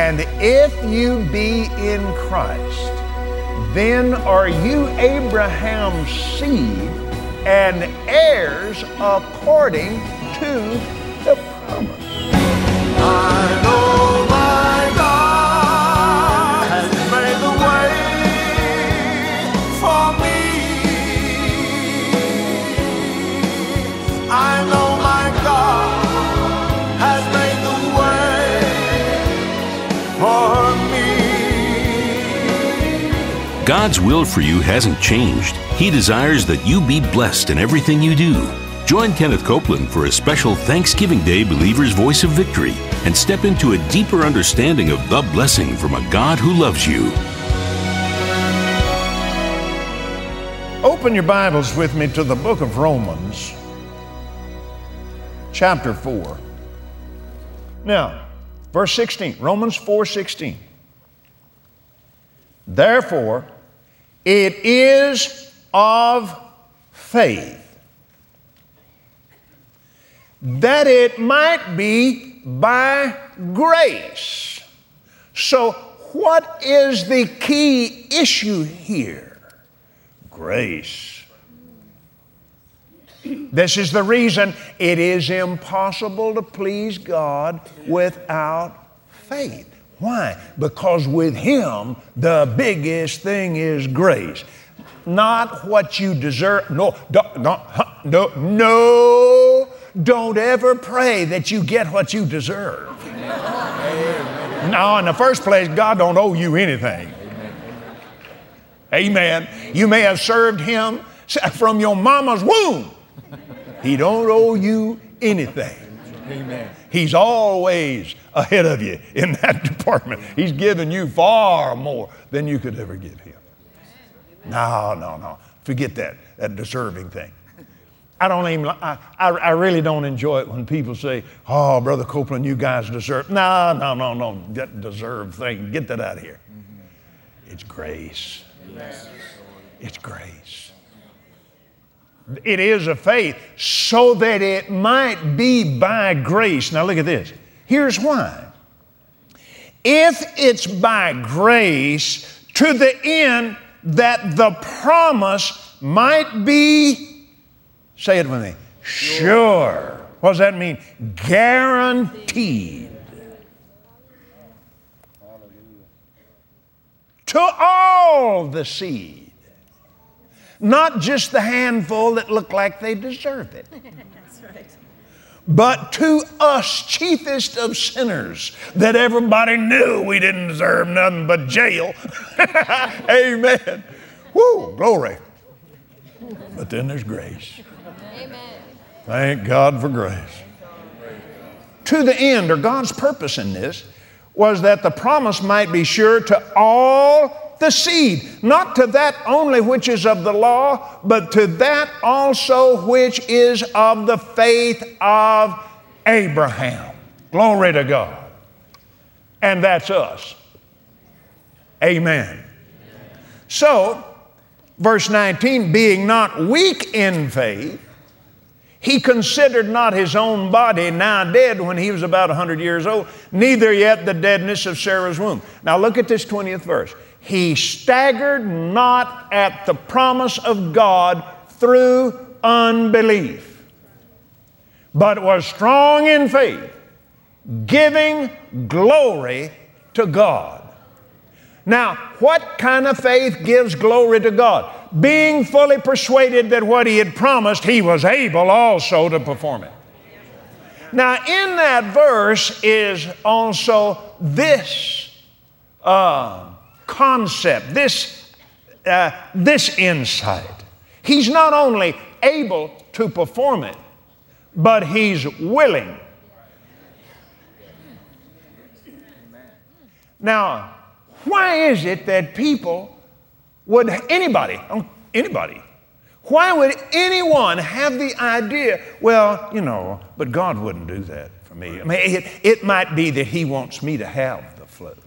And if you be in Christ, then are you Abraham's seed and heirs according to the promise. I know my God has made the way for me. I know my God has made the way for me. God's will for you hasn't changed. He desires that you be blessed in everything you do. Join Kenneth Copeland for a special Thanksgiving Day Believer's Voice of Victory and step into a deeper understanding of the blessing from a God who loves you. Open your Bibles with me to the book of Romans, chapter 4. Now, verse 16, Romans 4:16. Therefore, it is of faith, that it might be by grace. So what is the key issue here? Grace. This is the reason it is impossible to please God without faith. Why? Because with Him, the biggest thing is grace. Not what you deserve. No, don't ever pray that you get what you deserve. Amen. No, in the first place, God don't owe you anything. Amen. You may have served Him from your mama's womb. He don't owe you anything. Amen. He's always ahead of you in that department. He's given you far more than you could ever give Him. No. Forget that deserving thing. I really don't enjoy it when people say, oh, Brother Copeland, you guys deserve. No. That deserve thing, get that out of here. It's grace. Yes. It's grace. It is a faith so that it might be by grace. Now look at this. Here's why. If it's by grace, to the end that the promise might be, say it with me, sure. What does that mean? Guaranteed. To all the seed. Not just the handful that look like they deserve it. That's right. But to us, chiefest of sinners, that everybody knew we didn't deserve nothing but jail. Amen. Woo, glory. But then there's grace. Amen. Thank God for grace. To the end, or God's purpose in this, was that the promise might be sure to all the seed, not to that only which is of the law, but to that also which is of the faith of Abraham. Glory to God. And that's us. Amen. So, verse 19, being not weak in faith, he considered not his own body now dead when he was about 100 years old, neither yet the deadness of Sarah's womb. Now look at this 20th verse. He staggered not at the promise of God through unbelief, but was strong in faith, giving glory to God. Now, what kind of faith gives glory to God? Being fully persuaded that what He had promised, He was able also to perform it. Now, in that verse is also this concept, this insight. He's not only able to perform it, but He's willing. Now, why is it that people would, anybody, why would anyone have the idea, well, but God wouldn't do that for me. I mean, it might be that He wants me to have the flu.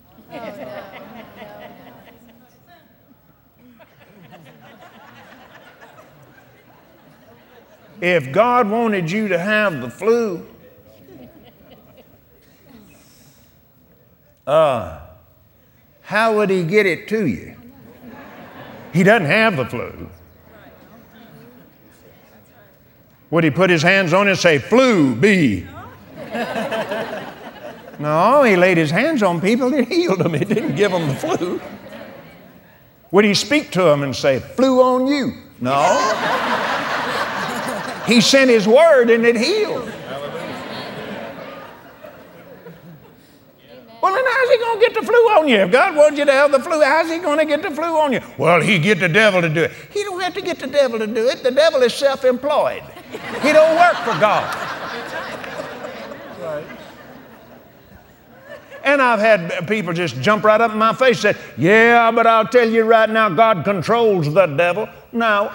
If God wanted you to have the flu, how would he get it to you? He doesn't have the flu. Would he put his hands on it and say, flu, be? No, he laid his hands on people and healed them. He didn't give them the flu. Would he speak to them and say, flu on you? No. He sent his word and it healed. Well, then how's he going to get the flu on you? If God wants you to have the flu, how's he going to get the flu on you? Well, he get the devil to do it. He don't have to get the devil to do it. The devil is self-employed. He don't work for God. Right. And I've had people just jump right up in my face and say, yeah, but I'll tell you right now, God controls the devil. Now,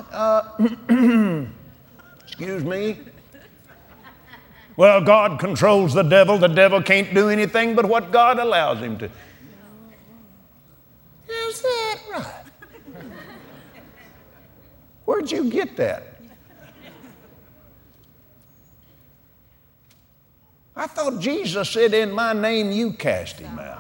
excuse me. Well, God controls the devil. The devil can't do anything but what God allows him to. Is that right? Where'd you get that? I thought Jesus said, in my name you cast him out.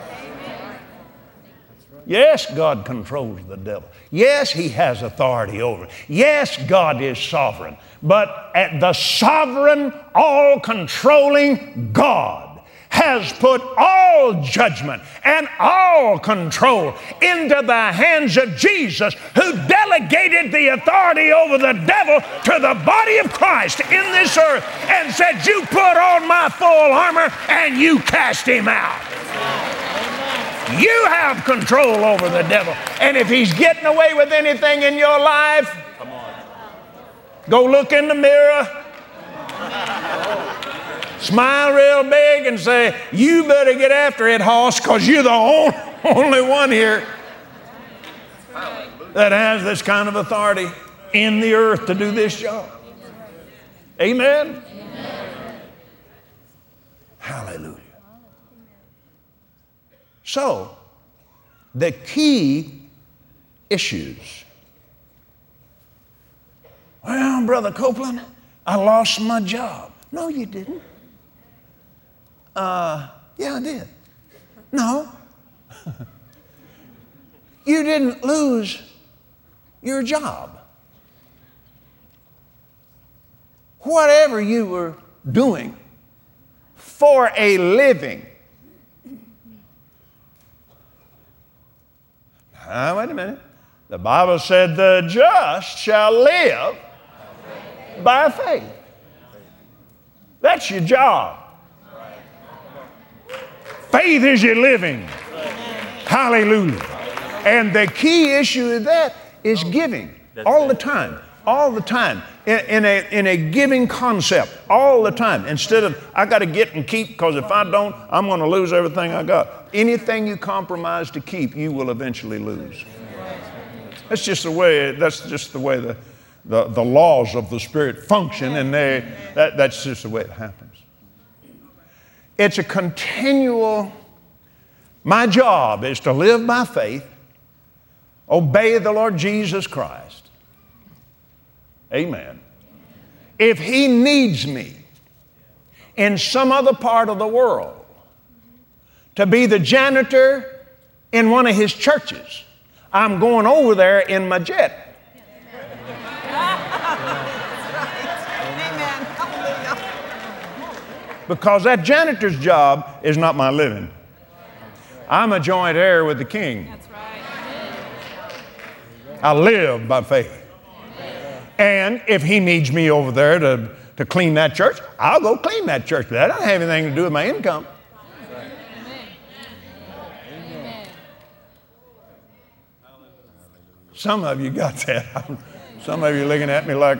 Yes, God controls the devil. Yes, he has authority over it. Yes, God is sovereign. But at the sovereign, all-controlling God has put all judgment and all control into the hands of Jesus, who delegated the authority over the devil to the body of Christ in this earth and said, you put on my full armor and you cast him out. You have control over the devil. And if he's getting away with anything in your life, go look in the mirror, smile real big and say, you better get after it, hoss, because you're the only one here that has this kind of authority in the earth to do this job. Amen? Hallelujah. So, the key issues. Well, Brother Copeland, I lost my job. No, you didn't. Yeah, I did. No. You didn't lose your job. Whatever you were doing for a living. Now, wait a minute. The Bible said the just shall live by faith. That's your job. Faith is your living. Hallelujah. And the key issue of that is giving all the time. All the time. In a giving concept. All the time. Instead of, I got to get and keep, because if I don't, I'm going to lose everything I got. Anything you compromise to keep, you will eventually lose. That's just the way the laws of the Spirit function, and that's just the way it happens. It's a continual, my job is to live by faith, obey the Lord Jesus Christ. Amen. If he needs me in some other part of the world to be the janitor in one of his churches, I'm going over there in my jet. Because that janitor's job is not my living. I'm a joint heir with the King. That's right. I live by faith. And if he needs me over there to clean that church, I'll go clean that church. But that doesn't have anything to do with my income. Some of you got that. Some of you looking at me like,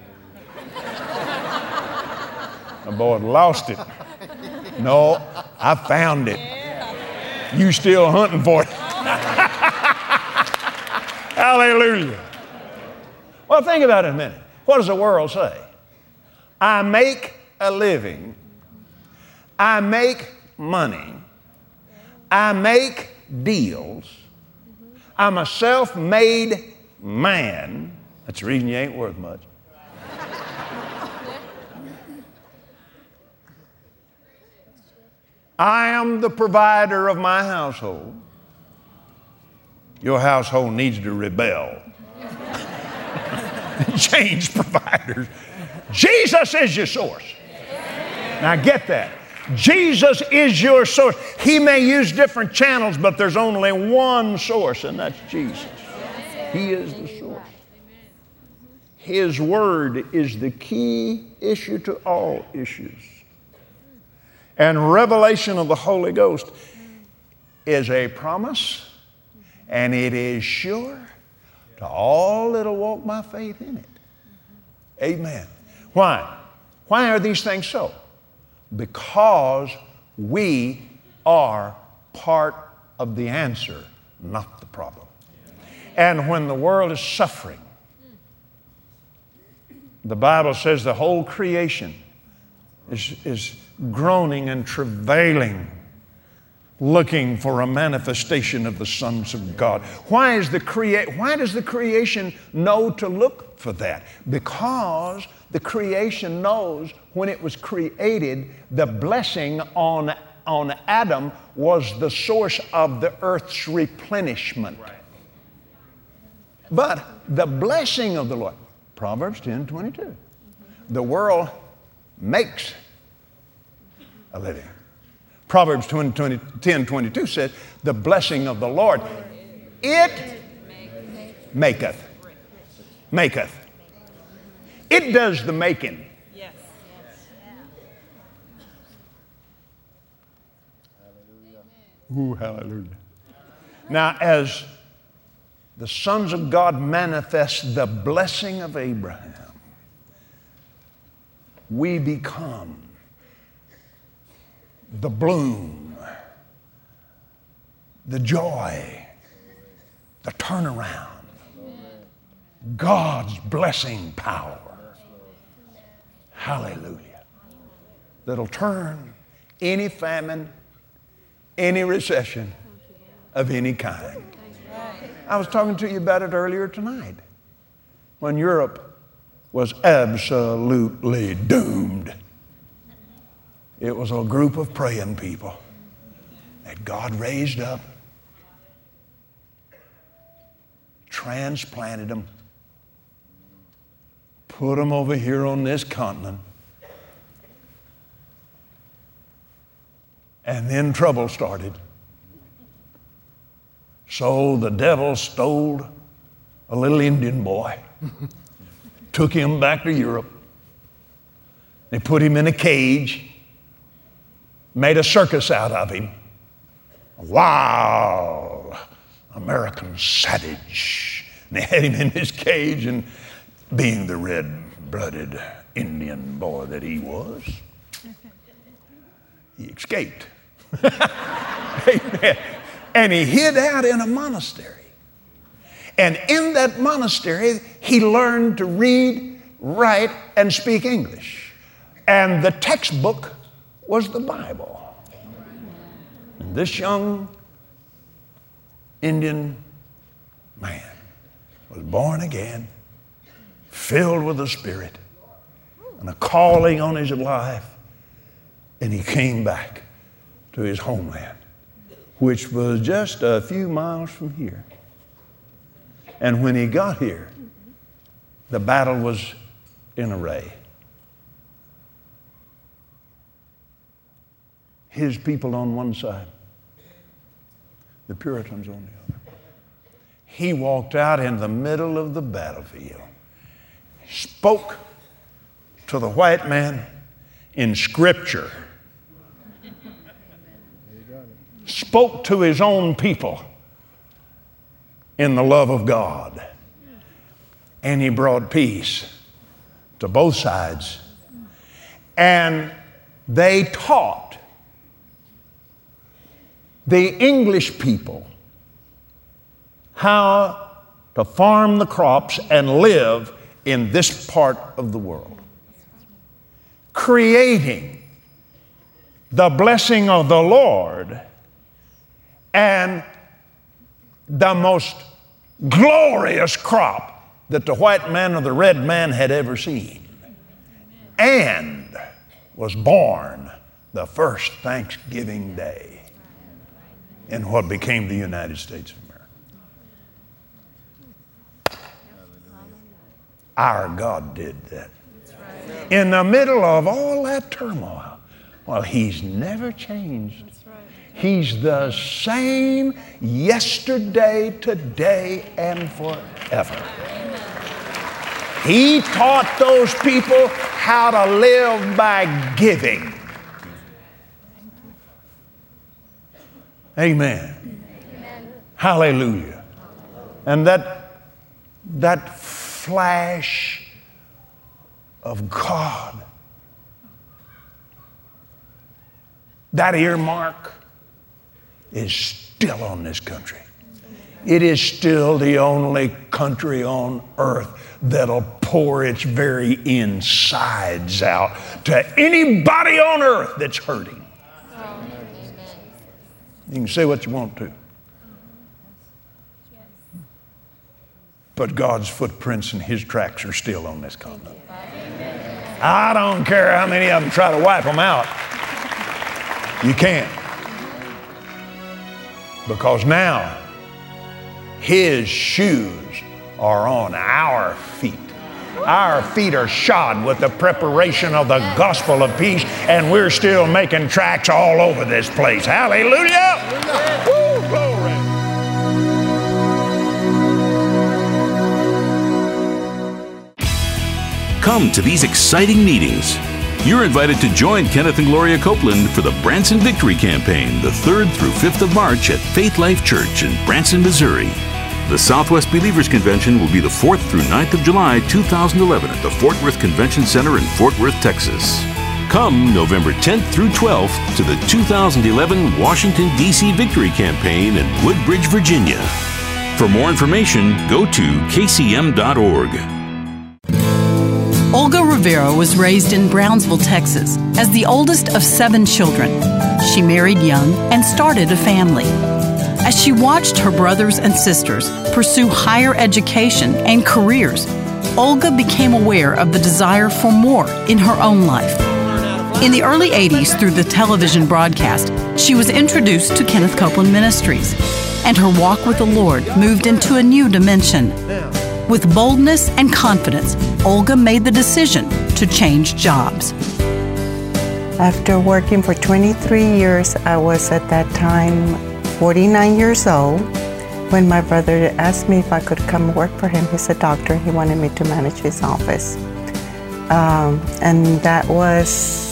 the boy lost it. No, I found it. You still hunting for it. Hallelujah. Well, think about it a minute. What does the world say? I make a living. I make money. I make deals. I'm a self-made man. That's the reason you ain't worth much. I am the provider of my household. Your household needs to rebel. Change providers. Jesus is your source. Now get that. Jesus is your source. He may use different channels, but there's only one source, and that's Jesus. He is the source. His word is the key issue to all issues. And revelation of the Holy Ghost is a promise, and it is sure to all that will walk by faith in it. Amen. Why? Why are these things so? Because we are part of the answer, not the problem. And when the world is suffering, the Bible says the whole creation is groaning and travailing, looking for a manifestation of the sons of God. Why does the creation know to look for that? Because the creation knows when it was created, the blessing on Adam was the source of the earth's replenishment. Right. But the blessing of the Lord, Proverbs 10:22. The world makes a living. Proverbs 10:22 says, the blessing of the Lord, it maketh. It does the making. Yes. Ooh, hallelujah. Now, as the sons of God manifest the blessing of Abraham, we become the bloom, the joy, the turnaround, God's blessing power. Hallelujah. That'll turn any famine, any recession of any kind. I was talking to you about it earlier tonight when Europe was absolutely doomed. It was a group of praying people that God raised up, transplanted them, put them over here on this continent, and then trouble started. So the devil stole a little Indian boy, took him back to Europe. They put him in a cage, made a circus out of him. A wild American savage. And they had him in his cage, and being the red-blooded Indian boy that he was, he escaped. Amen. And he hid out in a monastery. And in that monastery, he learned to read, write, and speak English. And the textbook was the Bible. And this young Indian man was born again, filled with the Spirit, and a calling on his life. And he came back to his homeland, which was just a few miles from here. And when he got here, the battle was in array. His people on one side, the Puritans on the other. He walked out in the middle of the battlefield, spoke to the white man in Scripture, spoke to his own people in the love of God, and he brought peace to both sides. And they taught the English people how to farm the crops and live in this part of the world, creating the blessing of the Lord and the most glorious crop that the white man or the red man had ever seen. And was born the first Thanksgiving Day in what became the United States of America. Our God did that. In the middle of all that turmoil, well, He's never changed. He's the same yesterday, today, and forever. He taught those people how to live by giving. Amen. Hallelujah. And that flash of God, that earmark, is still on this country. It is still the only country on earth that'll pour its very insides out to anybody on earth that's hurting. You can say what you want to. But God's footprints and His tracks are still on this continent. I don't care how many of them try to wipe them out. You can't. Because now His shoes are on our feet. Our feet are shod with the preparation of the gospel of peace, and we're still making tracks all over this place. Hallelujah! Woo, glory! Come to these exciting meetings. You're invited to join Kenneth and Gloria Copeland for the Branson Victory Campaign, the 3rd through 5th of March at Faith Life Church in Branson, Missouri. The Southwest Believers Convention will be the 4th through 9th of July 2011 at the Fort Worth Convention Center in Fort Worth, Texas. Come November 10th through 12th to the 2011 Washington, D.C. Victory Campaign in Woodbridge, Virginia. For more information, go to kcm.org. Olga Rivera was raised in Brownsville, Texas, as the oldest of 7 children. She married young and started a family. As she watched her brothers and sisters pursue higher education and careers, Olga became aware of the desire for more in her own life. In the early 80s, through the television broadcast, she was introduced to Kenneth Copeland Ministries, and her walk with the Lord moved into a new dimension. With boldness and confidence, Olga made the decision to change jobs. After working for 23 years, I was at that time 49 years old when my brother asked me if I could come work for him. He's a doctor. He wanted me to manage his office. And that was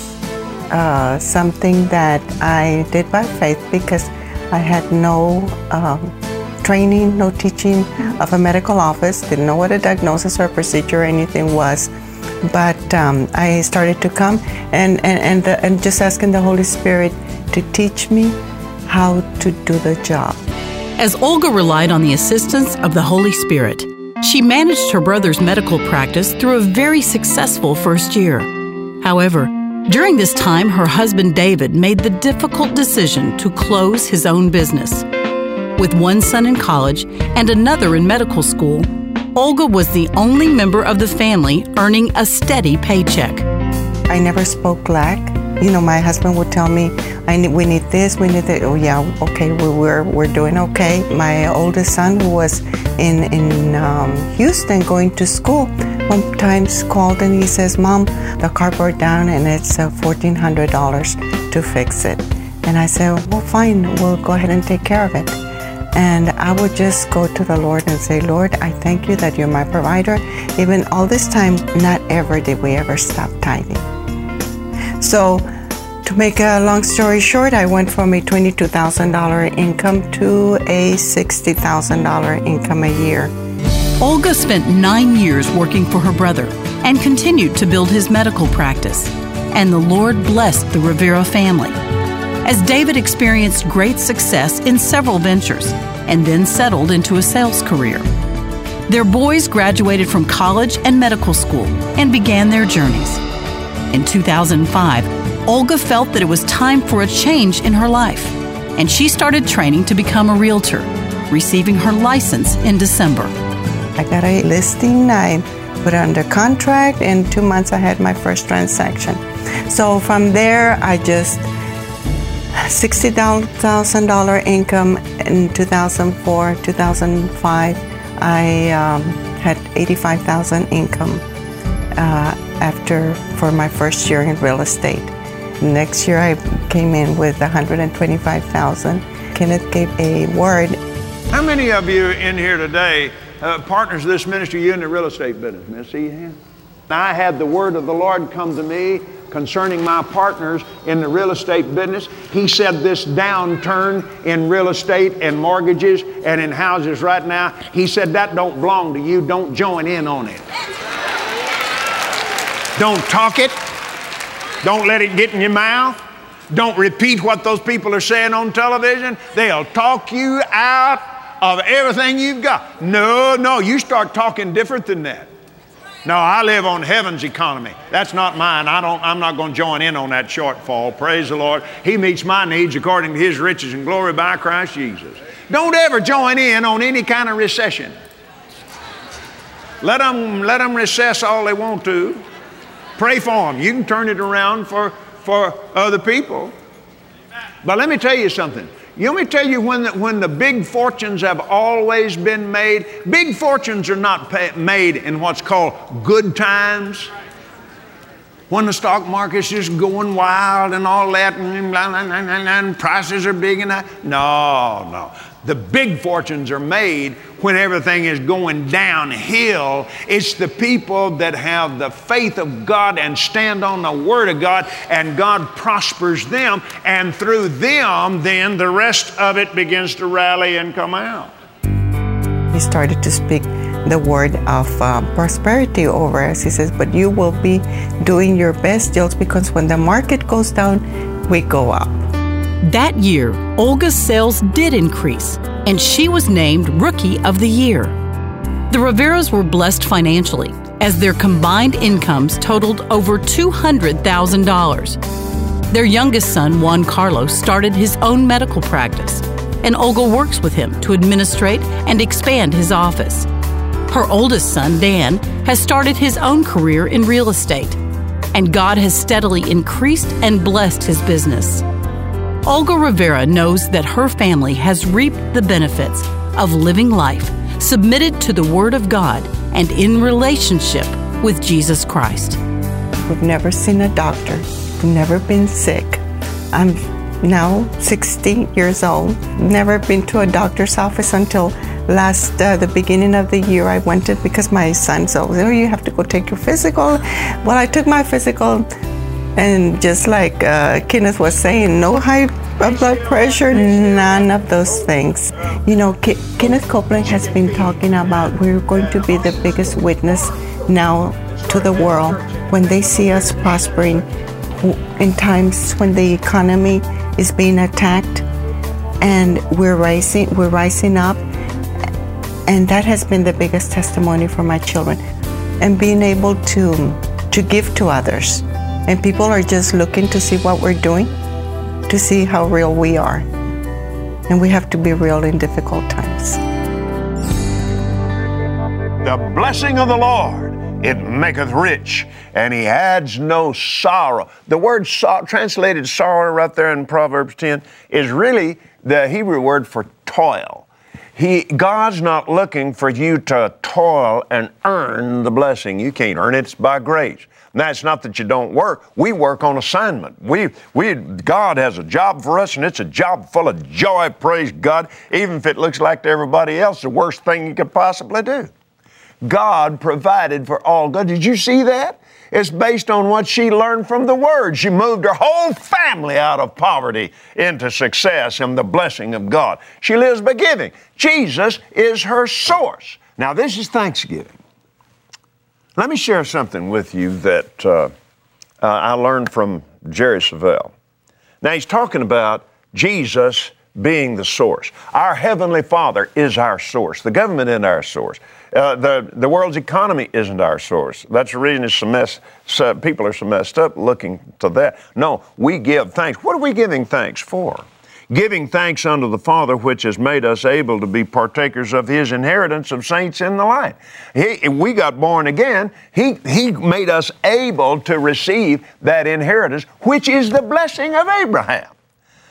something that I did by faith because I had no training, no teaching of a medical office, didn't know what a diagnosis or procedure or anything was. But I started to come and just asking the Holy Spirit to teach me how to do the job. As Olga relied on the assistance of the Holy Spirit, she managed her brother's medical practice through a very successful first year. However, during this time, her husband David made the difficult decision to close his own business. With one son in college and another in medical school, Olga was the only member of the family earning a steady paycheck. I never spoke lack. You know, my husband would tell me, we need this, we need that. Oh yeah, okay, we're doing okay. My oldest son, who was in Houston going to school, one time called and he says, "Mom, the car broke down and it's $1,400 to fix it." And I said, "Well, fine, we'll go ahead and take care of it." And I would just go to the Lord and say, "Lord, I thank you that you're my provider." Even all this time, not ever did we ever stop tithing. So to make a long story short, I went from a $22,000 income to a $60,000 income a year. Olga spent 9 years working for her brother and continued to build his medical practice. And the Lord blessed the Rivera family, as David experienced great success in several ventures and then settled into a sales career. Their boys graduated from college and medical school and began their journeys. In 2005, Olga felt that it was time for a change in her life, and she started training to become a realtor, receiving her license in December. I got a listing, I put it under contract. In 2 months, I had my first transaction. So from there, I just $60,000 income in 2004, 2005. I had $85,000 income for my first year in real estate. Next year I came in with $125,000. Kenneth gave a word. How many of you in here today, partners of this ministry, you in the real estate business? May I see your hand? I had the word of the Lord come to me concerning my partners in the real estate business. He said this downturn in real estate and mortgages and in houses right now, he said that don't belong to you. Don't join in on it. Don't talk it. Don't let it get in your mouth. Don't repeat what those people are saying on television. They'll talk you out of everything you've got. No, you start talking different than that. No, I live on heaven's economy. That's not mine. I'm not going to join in on that shortfall. Praise the Lord. He meets my needs according to His riches and glory by Christ Jesus. Don't ever join in on any kind of recession. Let them recess all they want to. Pray for them. You can turn it around for other people. But let me tell you something. You want me to tell you when the big fortunes have always been made? Big fortunes are not made in what's called good times. When the stock market's just going wild and all that, and prices are big and that. No. The big fortunes are made when everything is going downhill. It's the people that have the faith of God and stand on the Word of God, and God prospers them, and through them, then the rest of it begins to rally and come out. He started to speak the word of prosperity over us. He says, but you will be doing your best, Jules, because when the market goes down, we go up. That year, Olga's sales did increase, and she was named Rookie of the Year. The Riveras were blessed financially, as their combined incomes totaled over $200,000. Their youngest son, Juan Carlos, started his own medical practice, and Olga works with him to administrate and expand his office. Her oldest son, Dan, has started his own career in real estate, and God has steadily increased and blessed his business. Olga Rivera knows that her family has reaped the benefits of living life submitted to the Word of God and in relationship with Jesus Christ. We've never seen a doctor. We've never been sick. I'm now 60 years old. Never been to a doctor's office until the beginning of the year. I went to, because my son said, oh, you have to go take your physical. Well, I took my physical, and just like Kenneth was saying, no high blood pressure, none of those things. You know, Kenneth Copeland has been talking about we're going to be the biggest witness now to the world when they see us prospering in times when the economy is being attacked, and we're rising up. And that has been the biggest testimony for my children, and being able to give to others. And people are just looking to see what we're doing, to see how real we are. And we have to be real in difficult times. The blessing of the Lord, it maketh rich, and He adds no sorrow. The word translated sorrow right there in Proverbs 10 is really the Hebrew word for toil. God's not looking for you to toil and earn the blessing. You can't earn it. It's by grace. Now, it's not that you don't work. We work on assignment. God has a job for us, and it's a job full of joy, praise God, even if it looks like to everybody else the worst thing you could possibly do. God provided for Olga. Did you see that? It's based on what she learned from the Word. She moved her whole family out of poverty into success and the blessing of God. She lives by giving. Jesus is her source. Now, this is Thanksgiving. Let me share something with you that I learned from Jerry Savelle. Now, he's talking about Jesus being the source. Our Heavenly Father is our source. The government isn't our source. The world's economy isn't our source. That's the reason people are so messed up looking to that. No, we give thanks. What are we giving thanks for? Giving thanks unto the Father, which has made us able to be partakers of His inheritance of saints in the light. We got born again. He made us able to receive that inheritance, which is the blessing of Abraham.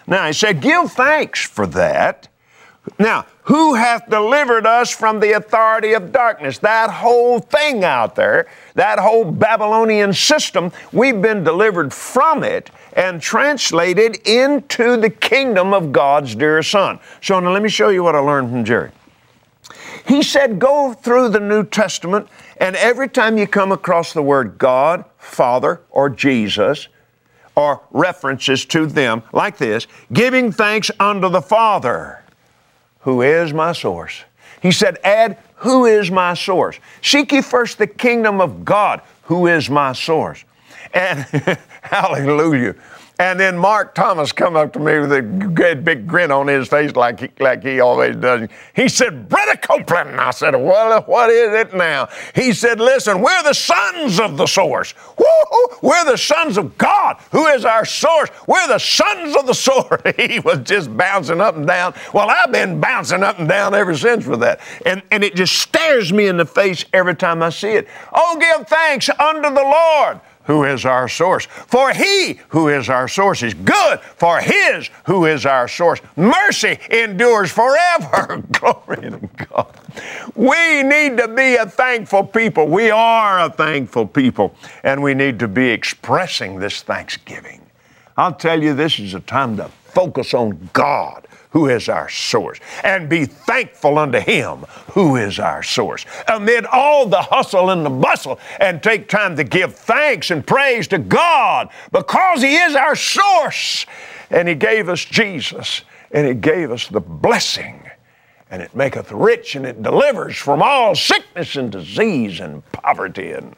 Now, he said, give thanks for that. Now, who hath delivered us from the authority of darkness? That whole thing out there, that whole Babylonian system, we've been delivered from it and translated into the kingdom of God's dear Son. So now let me show you what I learned from Jerry. He said, go through the New Testament, and every time you come across the word God, Father, or Jesus, or references to them like this, giving thanks unto the Father, who is my source. He said, add, who is my source? Seek ye first the kingdom of God, who is my source. And hallelujah. And then Mark Thomas come up to me with a great big grin on his face like he always does. He said, Brother Copeland. And I said, well, what is it now? He said, listen, we're the sons of the source. Woo-hoo! We're the sons of God, who is our source. We're the sons of the source. He was just bouncing up and down. Well, I've been bouncing up and down ever since for that. And it just stares me in the face every time I see it. Oh, give thanks unto the Lord, who is our source. For He who is our source is good. For His who is our source, mercy endures forever. Glory to God. We need to be a thankful people. We are a thankful people, and we need to be expressing this thanksgiving. I'll tell you, this is a time to focus on God, who is our source, and be thankful unto Him, who is our source. Amid all the hustle and the bustle, and take time to give thanks and praise to God, because He is our source. And He gave us Jesus, and He gave us the blessing, and it maketh rich, and it delivers from all sickness and disease and poverty. And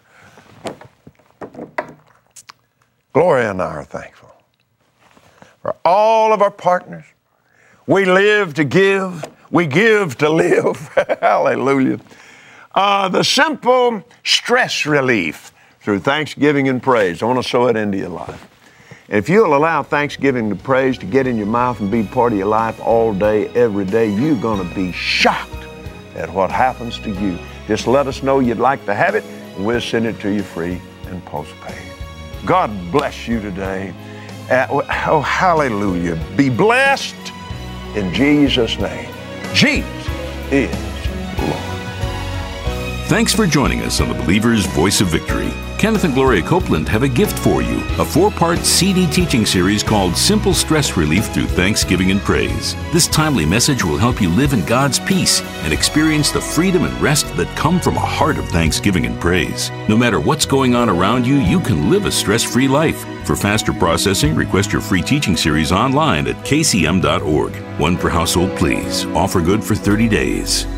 glory and I are thankful for all of our partners. We live to give. We give to live. Hallelujah. The simple stress relief through thanksgiving and praise. I want to sow it into your life. And if you'll allow thanksgiving and praise to get in your mouth and be part of your life all day, every day, you're going to be shocked at what happens to you. Just let us know you'd like to have it, and we'll send it to you free and postpaid. God bless you today. Oh, hallelujah. Be blessed. In Jesus' name, Jesus is Lord. Thanks for joining us on the Believer's Voice of Victory. Kenneth and Gloria Copeland have a gift for you, a 4-part CD teaching series called Simple Stress Relief Through Thanksgiving and Praise. This timely message will help you live in God's peace and experience the freedom and rest that come from a heart of thanksgiving and praise. No matter what's going on around you, you can live a stress-free life. For faster processing, request your free teaching series online at kcm.org. One per household, please. Offer good for 30 days.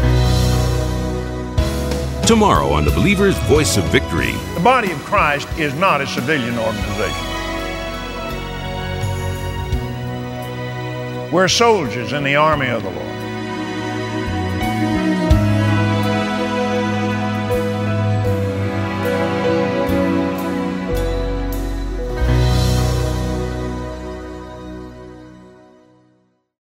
Tomorrow on the Believer's Voice of Victory. The body of Christ is not a civilian organization. We're soldiers in the army of the Lord.